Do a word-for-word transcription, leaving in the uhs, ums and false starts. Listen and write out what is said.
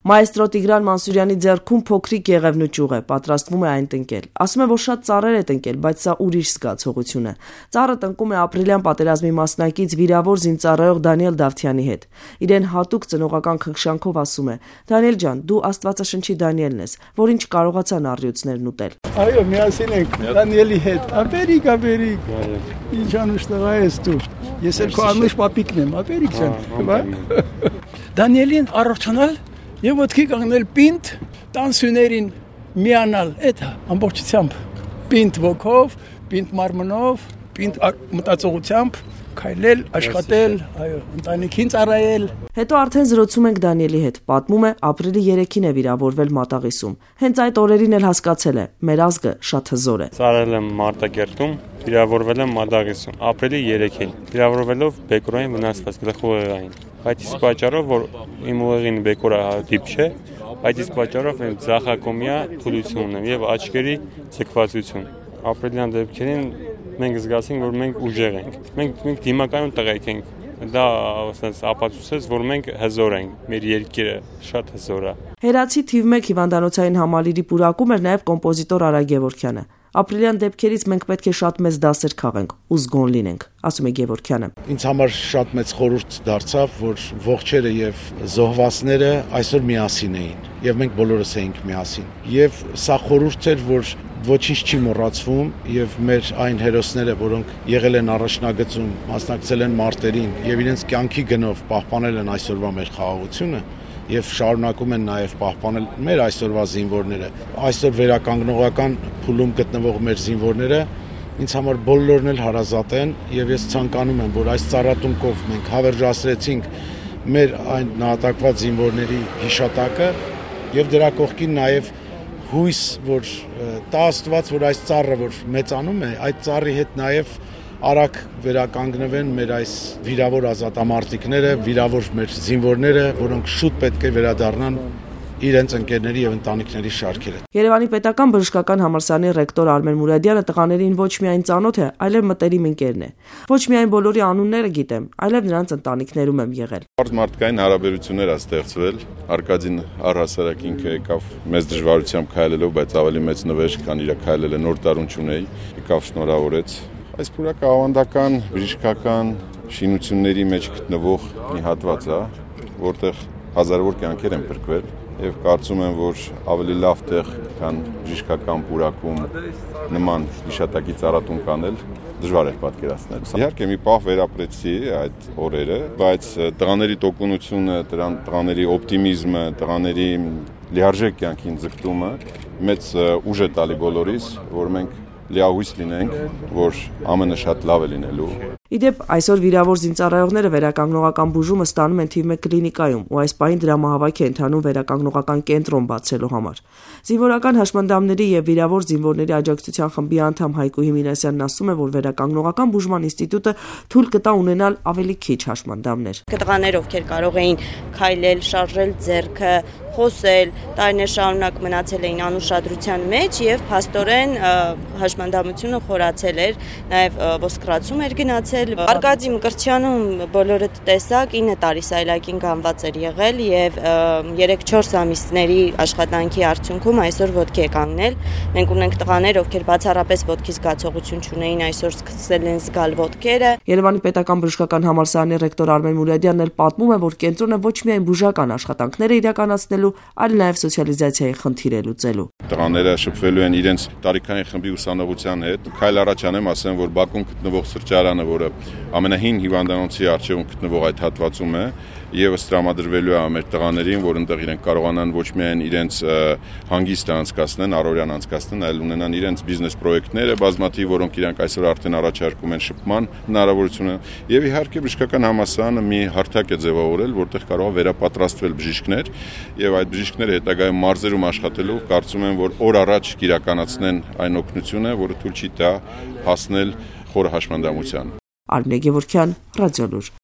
Մայստրո Տիգրան Մանսուրյանի ձեռքում փոքրիկ եղևնու ճյուղ է, պատրաստվում է այն տնկել։ Ասում է, որ շատ ծառեր է տնկել, բայց սա ուրիշ զգացողություն է։ Ծառը տնկում է ապրիլյան պատերազմի մասնակից վիրավոր զինծառայող Դանիել Դավթյանի հետ։ Իրեն հատուկ ծնողական քնքշանքով ասում է. Դանիել ջան, դու Աստվածաշնչի Դանիելն ես, որին չկարողացան առյուծներն ուտել։ Այո, միասին ենք Դանիելի հետ։ Ապերիկ, ապերիկ։ Ինչ անուշ տղա ես դու։ Ես էլ քո անուշ պապիկն եմ, ապերիկ ջան։ Դանիելին առողջանալ եւ ոտքի կանգնել պինդ, տանսյուներին միանալ, այդ ամբողջությամբ պինդ ոգով, պինդ մարմնով, պինդ մտածողությամբ քայլել, աշխատել, այո, ընտանիքին ծառայել։ Հետո արդեն զրուցում ենք Դանիելի հետ, պատմում է ապրիլի երեքին է վիրավորվել Մատաղիսում։ Հենց այդ օրերին էլ հասկացել է, մեր ազգը շատ հզոր է։ Ծառայել եմ Մարտակերտում, վիրավորվել եմ Մատաղիսում, ապրիլի երեքին, վիրավորվելով բեկորային վնասված գլխուղեղային։ Բայց իսկ պատճառով, որ իմ ուղեղին բեկորը դիպ չէ, բայց իսկ պատճառով իմ ձախակոմյա թուլություն ունեմ եւ աչքերի ձգվածություն։ Ապրիլյան դեպքերին մենք զգացինք, որ մենք ուժեղ ենք։ Մենք մենք դիմակայուն տղեկ ենք։ Դա ասես ապացուցեց, որ մենք հզոր ենք։ Մեր երկիրը շատ հզոր է։ Հերացի թիվ մեկ հիվանդանոցային համալիրի պուրակում էր նաև կոմպոզիտոր Արա Գևորգյանը։ Ապրիլյան դեպքերից մենք պետք է շատ մեծ դասեր քաղենք ու զգոն լինենք, ասում է Գևորգյանը։ Ինձ համար շատ մեծ խորհուրդ դարձավ, որ ողջերը եւ զոհվածները այսօր միասին էին եւ մենք բոլորս էինք միասին։ Եվ սա խորհուրդ էր, որ ոչինչ չի մոռացվում եւ մեր այն հերոսները, որոնք եղել են առաջնագծում, մասնակցել են մարտերին եւ իրենց կյանքի գնով պահպանել են այսօրվա մեր խաղաղությունը եւ շարունակում են նաեւ պահպանել մեր այսօրվա զինվորները։ Այսօր վերականգնողական փուլում գտնվող մեր զինվորները ինձ համար բոլորն էլ հարազատ են եւ ես ցանկանում եմ, որ այս ծառատունկով մենք հավերժացրեցինք մեր այն նահատակված զինվորների հիշատակը եւ դրա կողքին նաեւ հույս, որ տա Աստված, որ այս ծառը, որ մեծանում է, այդ ծառի հետ նաև արագ վերականգնվեն մեր այս վիրավոր ազատամարտիկները, վիրավոր մեր զինվորները, որոնք շուտ պետք է վերադառնան իրենց ընկերների եւ ընտանիքների շարքերը։ Երևանի պետական բժշկական համալսարանի ռեկտոր Արմեն Մուրադյանը տղաներին ոչ միայն ծանոթ է, այլև մտերիմ ընկերն է։ Ոչ միայն բոլորի անունները գիտեմ, այլև նրանց ընտանիքներում եմ եղել։ Մարդկային հարաբերություններ ա ստեղծվել։ Արկադին առհասարակ ինքը եկավ մեծ դժվարությամբ քայլելով, բայց ավելի մեծ նվեր, քան իր քայլել է նոր տարուն չունեի, եկավ շնորհավորեց։ Այս փորակը ավանդական բժշկական շինությունների մեջ գտնվող մի հատված է, որտեղ հազարավոր կյանքեր են փրկվել եւ կարծում եմ, որ ավելի լավ տեղ, քան բժշկական պուրակում նման հիշատակի ծառատուն կանել, դժվար է պատկերացնել։ Իհարկե մի պահ վերապրեցի այդ օրերը, բայց տղաների տոկունությունը, տղաների օպտիմիզմը, տղաների լիարժեք կյանքին ձգտումը մեծ ուժ է տալի բոլորիս, որ մենք լիահույս լինենք, որ ամենը շատ լավ է լինելու։ Իդեպ այսօր վիրավոր զինծառայողները վերականգնողական բուժումը ստանում են թիվ մեկ կլինիկայում ու այս պահին դրամահավաք է ընթանում վերականգնողական կենտրոն բացելու համար։ Զինվորական հաշմանդամների եւ վիրավոր զինվորների աջակցության խմբի անդամ Հայկու Հիմինասյանն ասում է, որ վերականգնողական բուժման ինստիտուտը թույլ կտա ունենալ ավելի քիչ հաշմանդամներ։ Տղաներ, ովքեր կարող էին քայլել, շարժել ձեռքը, խոսել, տարիներ շարունակ մնացել էին անուշադրության մեջ եւ փաստորեն հաշմանդամությունը խորացել էր, նաեւ ոսկրացում էր գնացել։ Արկադի Մկրտչյանում բոլորը տեսակ ինը տարի սայլակին գանված էր եղել եւ երեք-չորս ամիսների աշխատանքի արդյունքում այսօր ոտքի է կանգնել։ Մենք ունենք տղաներ, ովքեր բացառապես ոտքի զգացողություն չունեին, այսօր սկսել են զգալ ոտքերը։ Երևանի պետական բժշկական համալսարանի ռեկտոր Արմեն Մուրադյանն էլ պատմում է, որ կենտրոնը ոչ միայն բուժական աշխատանքներ է իրականացնելու, այլ նաև սոցիալիզացիայի խնդիր է լուծելու։ Տղաները շփվելու են իրենց տարիքային խմբի ուսանողության հետ։ Քայլ առաջ անեմ, ասեմ, որ Բաքում գտնվող սրճարանը, որը ամենահին հիվանդանոցի առջևում գտնվող այդ հատվածում է, եւս տրամադրվելու է մեր տղաներին, որ այնտեղ իրենք կարողանան ոչ միայն իրենց հանգիստը անցկացնեն, առօրյան անցկացնեն, այլ ունենան իրենց բիզնես պրոյեկտները, բազմաթիվ, որոնք իրենք այսօր արդեն առաջարկում են շփման հնարավորությունը, եւ իհարկե բժշկական համալսարանը մի հարթակ է ձևավորել, որտեղ կարող է վերապատրաստվել բժիշկներ, եւ այդ բժիշկները հետագայում մարզերում աշխատելով կարծում եմ, որ օր առաջ կիրականացնեն այն օգնությունը, որը թույլ չի տա հասնել խորը հաշմանդամության։ Արմեն Գևորգյան, Ռադիոլուր։